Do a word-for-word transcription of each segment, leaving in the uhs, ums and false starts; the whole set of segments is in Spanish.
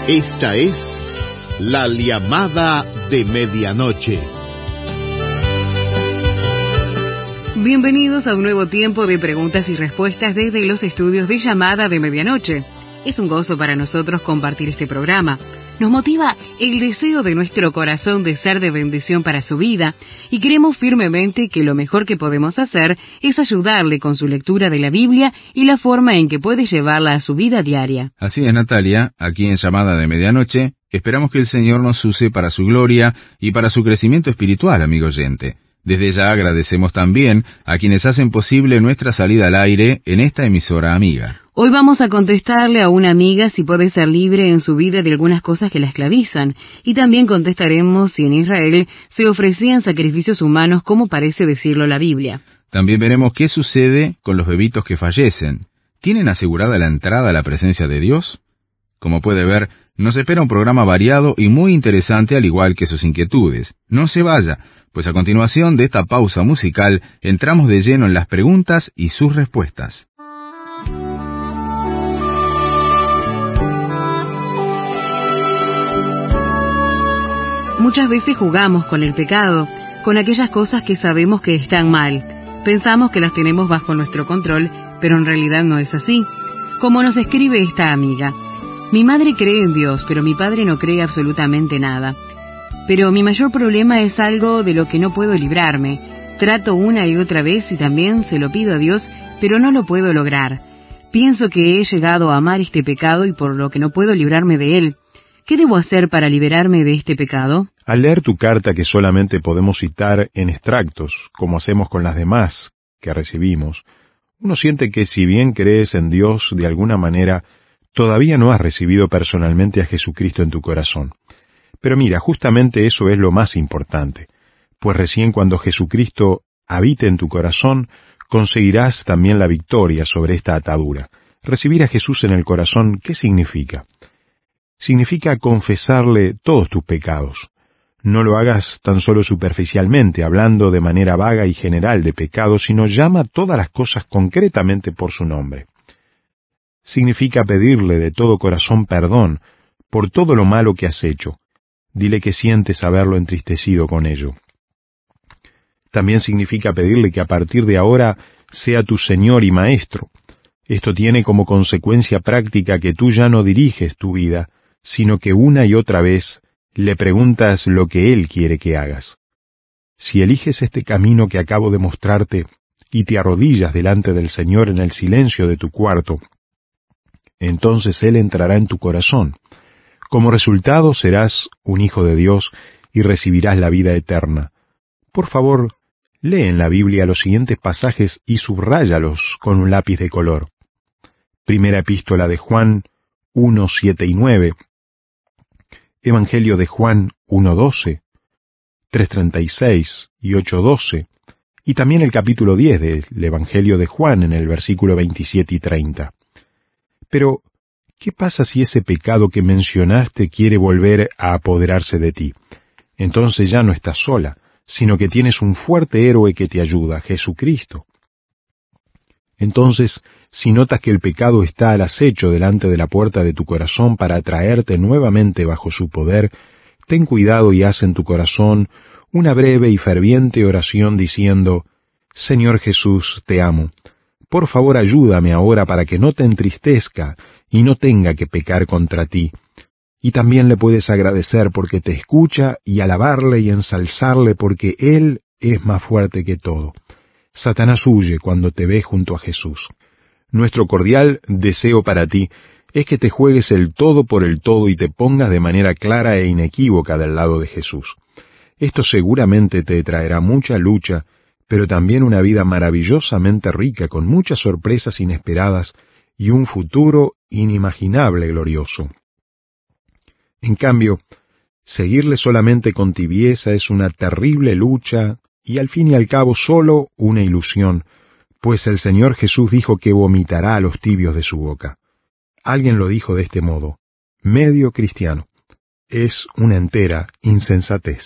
Esta es la llamada de medianoche. Bienvenidos a un nuevo tiempo de preguntas y respuestas desde los estudios de Llamada de Medianoche. Es un gozo para nosotros compartir este programa. Nos motiva el deseo de nuestro corazón de ser de bendición para su vida y creemos firmemente que lo mejor que podemos hacer es ayudarle con su lectura de la Biblia y la forma en que puede llevarla a su vida diaria. Así es, Natalia, aquí en Llamada de Medianoche, esperamos que el Señor nos use para su gloria y para su crecimiento espiritual, amigo oyente. Desde ya agradecemos también a quienes hacen posible nuestra salida al aire en esta emisora amiga. Hoy vamos a contestarle a una amiga si puede ser libre en su vida de algunas cosas que la esclavizan. Y también contestaremos si en Israel se ofrecían sacrificios humanos, como parece decirlo la Biblia. También veremos qué sucede con los bebitos que fallecen. ¿Tienen asegurada la entrada a la presencia de Dios? Como puede ver, nos espera un programa variado y muy interesante, al igual que sus inquietudes. No se vaya, pues a continuación de esta pausa musical entramos de lleno en las preguntas y sus respuestas. Muchas veces jugamos con el pecado, con aquellas cosas que sabemos que están mal. Pensamos que las tenemos bajo nuestro control, pero en realidad no es así. Como nos escribe esta amiga: mi madre cree en Dios, pero mi padre no cree absolutamente nada. Pero mi mayor problema es algo de lo que no puedo librarme. Trato una y otra vez y también se lo pido a Dios, pero no lo puedo lograr. Pienso que he llegado a amar este pecado y por lo que no puedo librarme de él. ¿Qué debo hacer para liberarme de este pecado? Al leer tu carta, que solamente podemos citar en extractos, como hacemos con las demás que recibimos, uno siente que si bien crees en Dios de alguna manera, todavía no has recibido personalmente a Jesucristo en tu corazón. Pero mira, justamente eso es lo más importante, pues recién cuando Jesucristo habite en tu corazón, conseguirás también la victoria sobre esta atadura. Recibir a Jesús en el corazón, ¿qué significa? Significa confesarle todos tus pecados. No lo hagas tan solo superficialmente, hablando de manera vaga y general de pecados, sino llama todas las cosas concretamente por su nombre. Significa pedirle de todo corazón perdón por todo lo malo que has hecho. Dile que sientes haberlo entristecido con ello. También significa pedirle que a partir de ahora sea tu Señor y Maestro. Esto tiene como consecuencia práctica que tú ya no diriges tu vida, sino que una y otra vez le preguntas lo que Él quiere que hagas. Si eliges este camino que acabo de mostrarte y te arrodillas delante del Señor en el silencio de tu cuarto, entonces Él entrará en tu corazón. Como resultado serás un hijo de Dios y recibirás la vida eterna. Por favor, lee en la Biblia los siguientes pasajes y subráyalos con un lápiz de color. Primera epístola de Juan uno, siete y nueve. Evangelio de Juan uno, doce, tres, treinta y seis y ocho, doce, y también el capítulo diez del Evangelio de Juan en el versículo veintisiete y treinta. Pero, ¿qué pasa si ese pecado que mencionaste quiere volver a apoderarse de ti? Entonces ya no estás sola, sino que tienes un fuerte héroe que te ayuda, Jesucristo. Entonces, si notas que el pecado está al acecho delante de la puerta de tu corazón para atraerte nuevamente bajo su poder, ten cuidado y haz en tu corazón una breve y ferviente oración diciendo: Señor Jesús, te amo. Por favor, ayúdame ahora para que no te entristezca y no tenga que pecar contra ti. Y también le puedes agradecer porque te escucha y alabarle y ensalzarle porque Él es más fuerte que todo. Satanás huye cuando te ve junto a Jesús. Nuestro cordial deseo para ti es que te juegues el todo por el todo y te pongas de manera clara e inequívoca del lado de Jesús. Esto seguramente te traerá mucha lucha, pero también una vida maravillosamente rica con muchas sorpresas inesperadas y un futuro inimaginable glorioso. En cambio, seguirle solamente con tibieza es una terrible lucha y al fin y al cabo solo una ilusión, pues el Señor Jesús dijo que vomitará a los tibios de su boca. Alguien lo dijo de este modo: medio cristiano. Es una entera insensatez.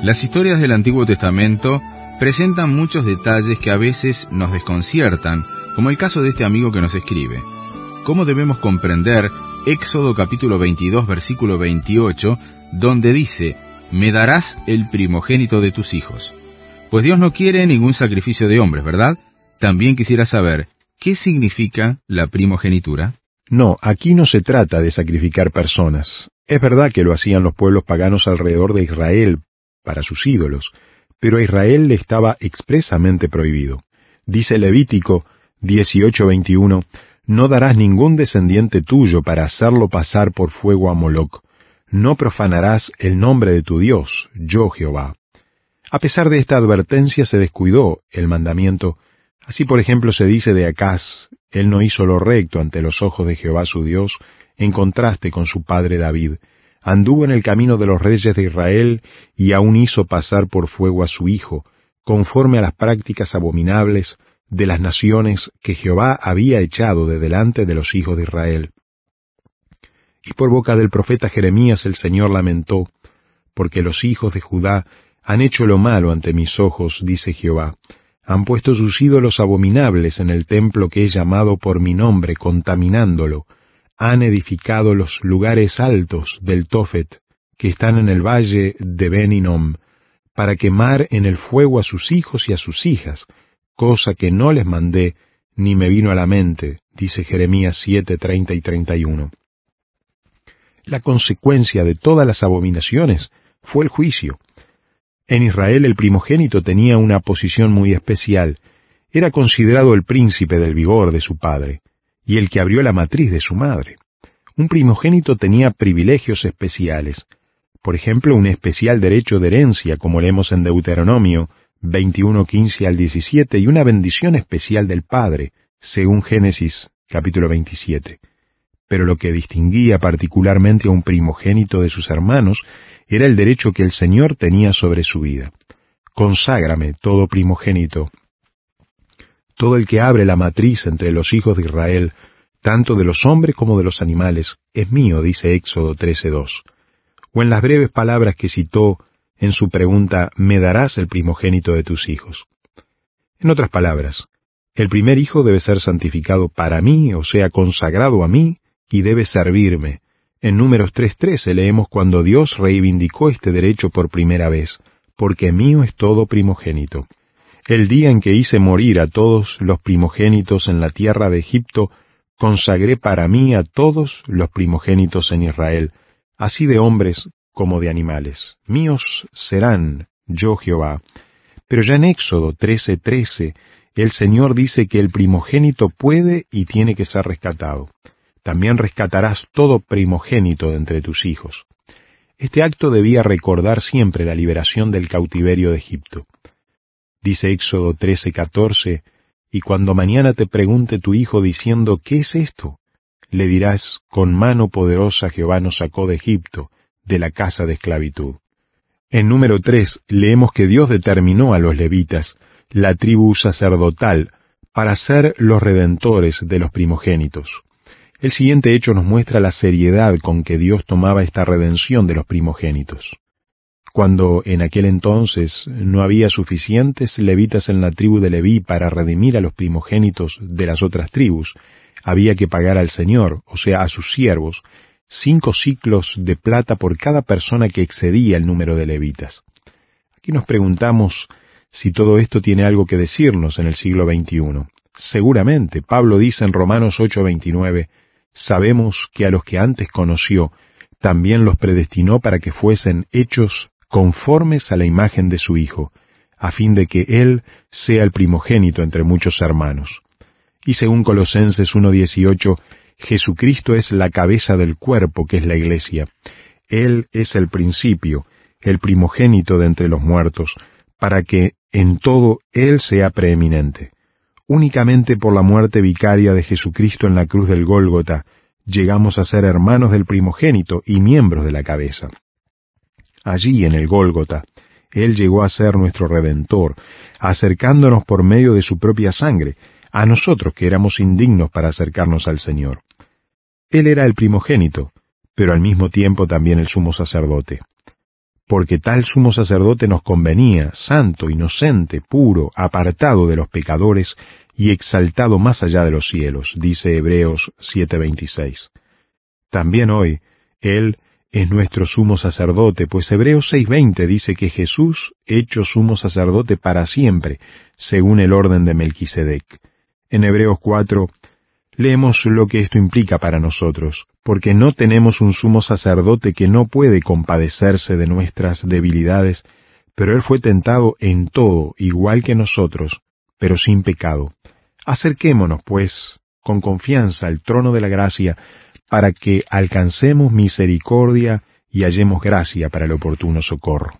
Las historias del Antiguo Testamento presentan muchos detalles que a veces nos desconciertan, como el caso de este amigo que nos escribe. ¿Cómo debemos comprender Éxodo capítulo veintidós, versículo veintiocho, donde dice, «Me darás el primogénito de tus hijos»? Pues Dios no quiere ningún sacrificio de hombres, ¿verdad? También quisiera saber, ¿qué significa la primogenitura? No, aquí no se trata de sacrificar personas. Es verdad que lo hacían los pueblos paganos alrededor de Israel para sus ídolos, pero a Israel le estaba expresamente prohibido. Dice Levítico dieciocho veintiuno, «No darás ningún descendiente tuyo para hacerlo pasar por fuego a Moloc. No profanarás el nombre de tu Dios, yo Jehová». A pesar de esta advertencia se descuidó el mandamiento. Así, por ejemplo, se dice de Acaz, él no hizo lo recto ante los ojos de Jehová su Dios, en contraste con su padre David. Anduvo en el camino de los reyes de Israel y aún hizo pasar por fuego a su hijo, conforme a las prácticas abominables de las naciones que Jehová había echado de delante de los hijos de Israel. Y por boca del profeta Jeremías el Señor lamentó, porque los hijos de Judá han hecho lo malo ante mis ojos, dice Jehová. Han puesto sus ídolos abominables en el templo que he llamado por mi nombre, contaminándolo. Han edificado los lugares altos del Tofet, que están en el valle de Ben-Hinnom, para quemar en el fuego a sus hijos y a sus hijas, cosa que no les mandé, ni me vino a la mente, dice Jeremías siete, treinta y treinta y uno. La consecuencia de todas las abominaciones fue el juicio. En Israel el primogénito tenía una posición muy especial. Era considerado el príncipe del vigor de su padre, y el que abrió la matriz de su madre. Un primogénito tenía privilegios especiales. Por ejemplo, un especial derecho de herencia, como leemos en Deuteronomio veintiuno, quince al diecisiete, y una bendición especial del padre, según Génesis capítulo veintisiete. Pero lo que distinguía particularmente a un primogénito de sus hermanos era el derecho que el Señor tenía sobre su vida. Conságrame todo primogénito. Todo el que abre la matriz entre los hijos de Israel, tanto de los hombres como de los animales, es mío, dice Éxodo trece, dos. O en las breves palabras que citó en su pregunta, ¿me darás el primogénito de tus hijos? En otras palabras, el primer hijo debe ser santificado para mí, o sea, consagrado a mí, y debe servirme. En Números tres trece leemos cuando Dios reivindicó este derecho por primera vez, porque mío es todo primogénito. El día en que hice morir a todos los primogénitos en la tierra de Egipto, consagré para mí a todos los primogénitos en Israel, así de hombres como de animales. Míos serán, yo Jehová. Pero ya en Éxodo trece, trece, el Señor dice que el primogénito puede y tiene que ser rescatado. También rescatarás todo primogénito de entre tus hijos. Este acto debía recordar siempre la liberación del cautiverio de Egipto. Dice Éxodo trece, catorce, y cuando mañana te pregunte tu hijo diciendo, ¿qué es esto? Le dirás, con mano poderosa Jehová nos sacó de Egipto, de la casa de esclavitud. En número tres leemos que Dios determinó a los levitas, la tribu sacerdotal, para ser los redentores de los primogénitos. El siguiente hecho nos muestra la seriedad con que Dios tomaba esta redención de los primogénitos. Cuando en aquel entonces no había suficientes levitas en la tribu de Leví para redimir a los primogénitos de las otras tribus, había que pagar al Señor, o sea, a sus siervos, cinco siclos de plata por cada persona que excedía el número de levitas. Aquí nos preguntamos si todo esto tiene algo que decirnos en el siglo veintiuno. Seguramente, Pablo dice en Romanos ocho veintinueve, sabemos que a los que antes conoció, también los predestinó para que fuesen hechos conformes a la imagen de su Hijo, a fin de que Él sea el primogénito entre muchos hermanos. Y según Colosenses uno dieciocho, Jesucristo es la cabeza del cuerpo que es la Iglesia. Él es el principio, el primogénito de entre los muertos, para que en todo Él sea preeminente. Únicamente por la muerte vicaria de Jesucristo en la cruz del Gólgota, llegamos a ser hermanos del primogénito y miembros de la cabeza. Allí, en el Gólgota, Él llegó a ser nuestro Redentor, acercándonos por medio de su propia sangre, a nosotros que éramos indignos para acercarnos al Señor. Él era el primogénito, pero al mismo tiempo también el sumo sacerdote. porque tal sumo sacerdote nos convenía, santo, inocente, puro, apartado de los pecadores y exaltado más allá de los cielos, dice Hebreos siete veintiséis. También hoy, Él es nuestro sumo sacerdote, pues Hebreos seis veinte dice que Jesús, hecho sumo sacerdote para siempre, según el orden de Melquisedec. En Hebreos cuatro, leemos lo que esto implica para nosotros, porque no tenemos un sumo sacerdote que no puede compadecerse de nuestras debilidades, pero Él fue tentado en todo, igual que nosotros, pero sin pecado. Acerquémonos, pues, con confianza al trono de la gracia, para que alcancemos misericordia y hallemos gracia para el oportuno socorro.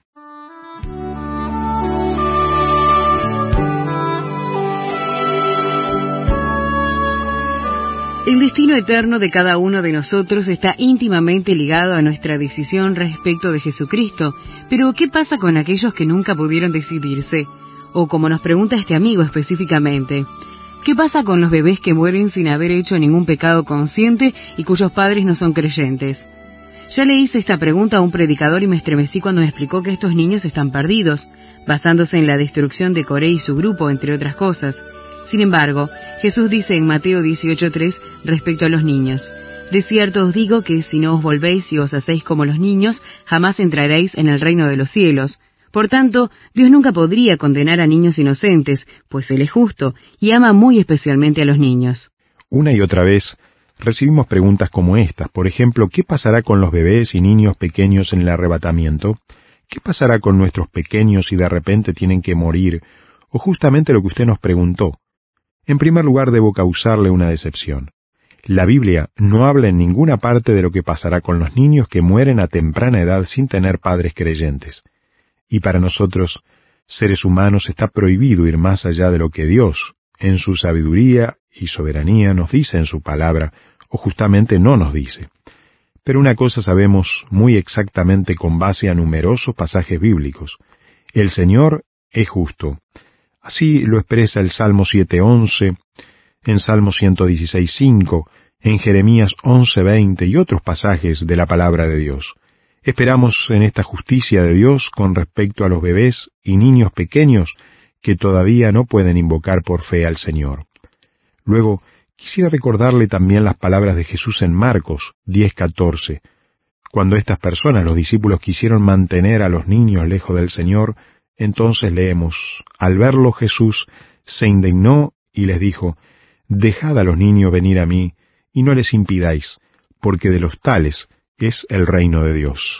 El destino eterno de cada uno de nosotros está íntimamente ligado a nuestra decisión respecto de Jesucristo. Pero, ¿qué pasa con aquellos que nunca pudieron decidirse? O como nos pregunta este amigo específicamente, ¿qué pasa con los bebés que mueren sin haber hecho ningún pecado consciente y cuyos padres no son creyentes? Ya le hice esta pregunta a un predicador y me estremecí cuando me explicó que estos niños están perdidos, basándose en la destrucción de Coré y su grupo, entre otras cosas. Sin embargo, Jesús dice en Mateo dieciocho tres respecto a los niños: de cierto os digo que si no os volvéis y os hacéis como los niños, jamás entraréis en el reino de los cielos. Por tanto, Dios nunca podría condenar a niños inocentes, pues Él es justo y ama muy especialmente a los niños. Una y otra vez recibimos preguntas como estas. Por ejemplo, ¿qué pasará con los bebés y niños pequeños en el arrebatamiento? ¿Qué pasará con nuestros pequeños si de repente tienen que morir? O justamente lo que usted nos preguntó. En primer lugar, debo causarle una decepción. La Biblia no habla en ninguna parte de lo que pasará con los niños que mueren a temprana edad sin tener padres creyentes. Y para nosotros, seres humanos, está prohibido ir más allá de lo que Dios, en su sabiduría y soberanía, nos dice en su palabra, o justamente no nos dice. Pero una cosa sabemos muy exactamente con base a numerosos pasajes bíblicos: el Señor es justo. Así lo expresa el Salmo siete once, en Salmo ciento dieciséis cinco, en Jeremías once veinte y otros pasajes de la palabra de Dios. Esperamos en esta justicia de Dios con respecto a los bebés y niños pequeños que todavía no pueden invocar por fe al Señor. Luego, quisiera recordarle también las palabras de Jesús en Marcos diez catorce. Cuando estas personas, los discípulos, quisieron mantener a los niños lejos del Señor, entonces leemos: al verlo Jesús se indignó y les dijo: dejad a los niños venir a mí, y no les impidáis, porque de los tales es el reino de Dios.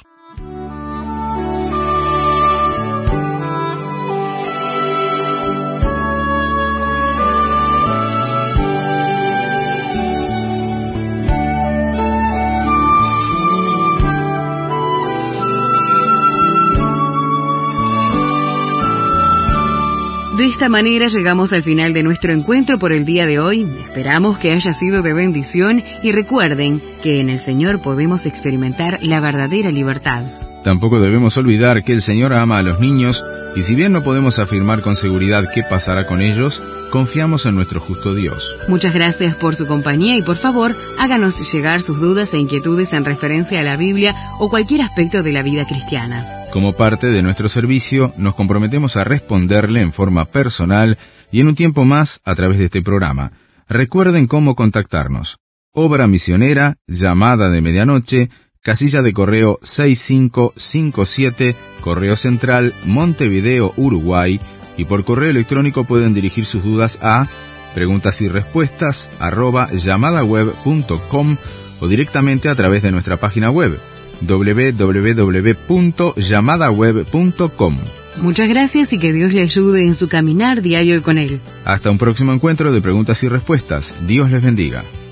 De esta manera llegamos al final de nuestro encuentro por el día de hoy. Esperamos que haya sido de bendición y recuerden que en el Señor podemos experimentar la verdadera libertad. Tampoco debemos olvidar que el Señor ama a los niños y si bien no podemos afirmar con seguridad qué pasará con ellos, confiamos en nuestro justo Dios. Muchas gracias por su compañía y por favor háganos llegar sus dudas e inquietudes en referencia a la Biblia o cualquier aspecto de la vida cristiana. Como parte de nuestro servicio, nos comprometemos a responderle en forma personal y en un tiempo más a través de este programa. Recuerden cómo contactarnos. Obra Misionera, Llamada de Medianoche, casilla de correo seis cinco cinco siete, Correo Central, Montevideo, Uruguay, y por correo electrónico pueden dirigir sus dudas a preguntas y respuestas arroba llamadaweb punto com o directamente a través de nuestra página web doble u doble u doble u punto llamadaweb punto com. Muchas gracias y que Dios le ayude en su caminar diario con Él. Hasta un próximo encuentro de preguntas y respuestas. Dios les bendiga.